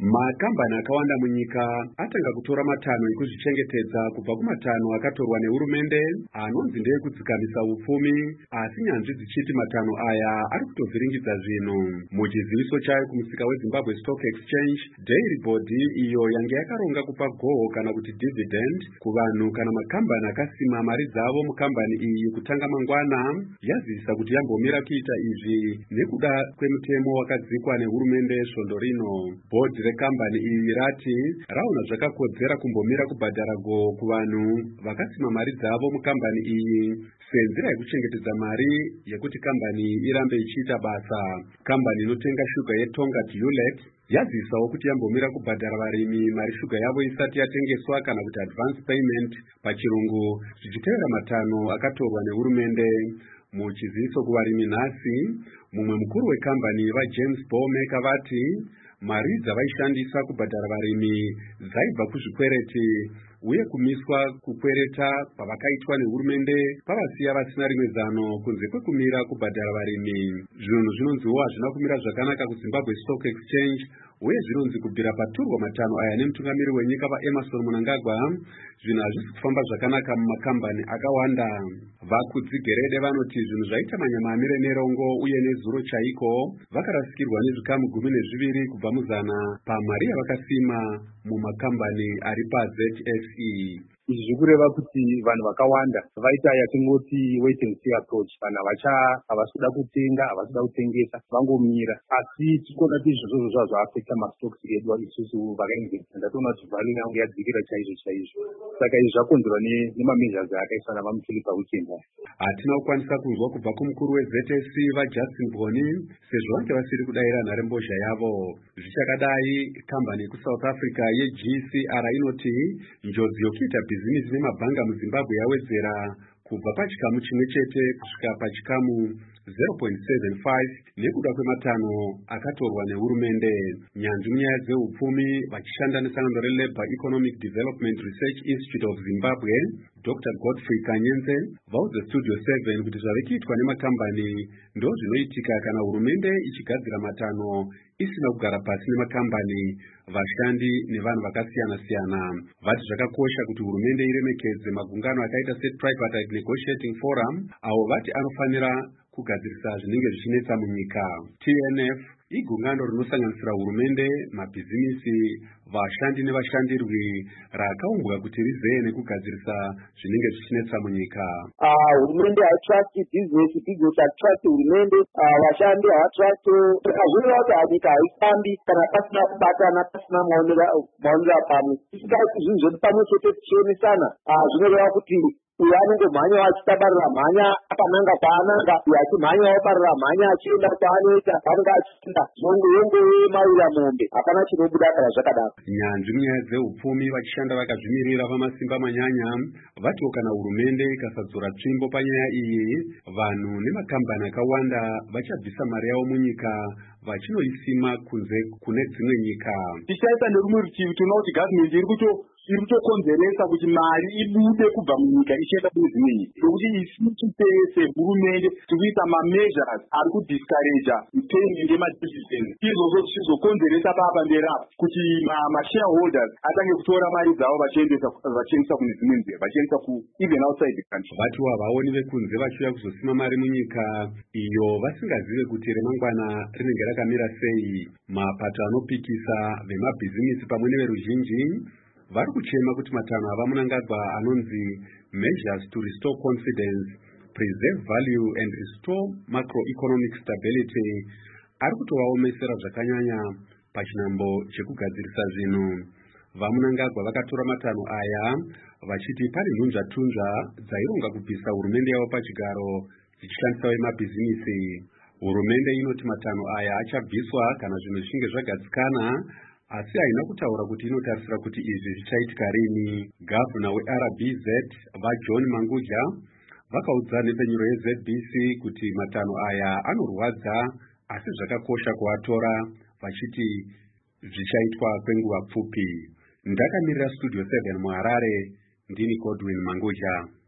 Makambani akawanda munyika atanga kutora matanho ekuzvichengetedza kubva kumatanho akatorwa nehurumende anonzi ndeekudzikamisa upfumi, asi nyanzvi dzichiti matanho aya ari kutovhiringidza zvinhu. Muchiziviso chayo kumusika weZimbabwe Stock Exchange, Daily Body iyo yange yakaronga kupa goho kana kuti dividend kuvanhu kana makambani akasima mari dzavo mukambani iyi kutanga mangwana, yazivisa kuti yambomira kuita izvi nekuda kwemutemo wakadzikwa nehurumende svondo rino. Bhodhi rekambani iyi rati raona zvakakodzera kumbomira kubhadhara goho kuvanhu vakasima mari dzavo mukambani iyi senzira yekuchengetedza mari yekuti kambani irambe ichiita basa. Kambani inotenga shuga yeTonga Dulux yazivisawo kuti yambomira kubhadhara varimi mari shuga yavo isati yatengeswa kana kuti advance payment pachirungu, zvichitevera matanho akatorwa nehurumende. Muchiziviso kuvarimi nhasi, mumwe mukuru wekambani vaJames Bowmaker vati mari dzavaishandisa kubhadhara varimi dzaibva kuzvikwereti uye kumiswa kukwereta pavakaitwa nehurumende pavasiya vasina rimwe zano kunze kwekumira kubhadhara varimi. Zvinhu zvinonziwo hazvina kumira zvakanaka kuZimbabwe Stock Exchange uye zvinonzi kubvira paturwa matanho aya nemutungamiri wenyika vaEmmerson Mnangagwa, zvinhu hazvisi kufamba zvakanaka mumakambani akawanda. Vakudzigerede vanoti zvinhu zvaita manyama nerongo uye nezuro chaiko vakarasikirwa nezvikamu 12 kubva muzana pamari yavakasima mumakambani ari paZFE. Izvi zvikureva kuti vanhu vakawanda vaita yatingoti wait and see approach. Vanhu havasi kuda kutenga, havasi kuda kutengesa, vangomira. Asi tikuona kuti izvozvo zvazvaafekta mastocks edu isusu vakainvesta. Ndatoona kuti value yangu yadzikira chaizvo. Saka izvi zvakonzerwa nemameasures akaiswa navamuphilipa weekend. Hatina kukwanisa kunzwa kubva kumukuru weZFC vaJustin Boni sezvo vange vasiri kudayira nharembozha yavo. Zvichakadai, kambani yekuSouth Africa yeGCR inoti njodzi yokuita bhizinisi nemabhanga muZimbabwe yawedzera kubva pachikamu chimwe chete kusvika pachikamu 0.75 nekuda kwematanho akatorwa nehurumende. Nyanzvi munyaya dzeupfumi vachishanda nesangano reLabour Economic Development Research Institute of Zimbabwe, Dr. Godfrey Kanyenze vaudze Studio 7 kuti zvave kuitwa nemakambani ndo zvinoitika kana hurumende ichigadzira matanho isina kugara pasi nemakambani, vashandi nevanhu vakasiyana-siyana. Vati zvakakosha kuti hurumende iremekedze magungano akaita seTripartite Negotiating Forum avo vati anofanira kugadzirisa zvinenge zvichinetsa munyika. TNF igungano rinosanganisira hurumende, mabhizinisi, vashandi nevashandirwi rakaumbwa kuti rizeye nekugadzirisa zvinenge zvichinetsa munyika. Hurumende haitrust business, business haitrust hurumende, vashandi havatrust. Takazviona kuti nyika haifambi kana pasina kubatana, pasina maonera pamwe. Tisingaiti zvinhu zvedu pamwe chete tichionesana, zvinoreva kuti uyu anenge mhanya achitabarira mhanya akananga kwaananga, uyu achimhanyawo barira mhanya achienda kwaanoita vanenge achienda yongowemawira mombe, hapana chinobuda kana zvakadaro. Nyanzvi munyaya dzeupfumi vachishanda vakazvimirira pamasimba manyanya vatiwo kana hurumende ikasadzora tsvimbo panyaya iyi, vanhu nemakambani akawanda vachabvisa mari yavo munyika vachinoisima kunze kune dzimwe nyika. Tichaita nerumwe rutivi tinoona kuti gavhimenti iri kutokonzeresa kuti mari ibude kubva munyika ichienda kune dzimwe nyika, nokuti isusu tese hurumende tikuita mameasures ari kudiscouraja payment yemadividend. Izvozvo zvichizokonzeresa pamberi kuti mashareholders atange kutora mari dzavo vachiendesa kune dzimwe nzira, vachiendesa even outside the country. Vatiwo havaoni vekunze vachiuya kuzosima mari munyika iyo vasingazive kuti remangwana rinenge rakamira sei. Mapato anopikisa vemabhizinisi pamwe neveruzhinji vari kuchema kuti matanho ava Mnangagwa anonzi measures to restore confidence, preserve value and restore macroeconomic stability ari kutovaomesera zvakanyanya pachinambo chekugadzirisa zvinhu. VaMnangagwa vakatora matanho aya vachiti pane nhunzvatunzva dzaironga kubvisa hurumende yavo pachigaro dzichishandisa vemabhizinisi. Hurumende inoti matanho aya achabviswa kana zvinhu zvichinge zvagadzikana, asi haina kutaura kuti inotarisira kuti izvi zvichaitika rini. Gavhuna weRBZ vaJohn Mangudya vakaudza nhepfenyuro yeZBC kuti matanho aya anorwadza asi zvakakosha kuatora, vachiti zvichaitwa kwenguva pfupi. Ndakamirira Studio 7 muHarare, ndini Godwin Mangudya.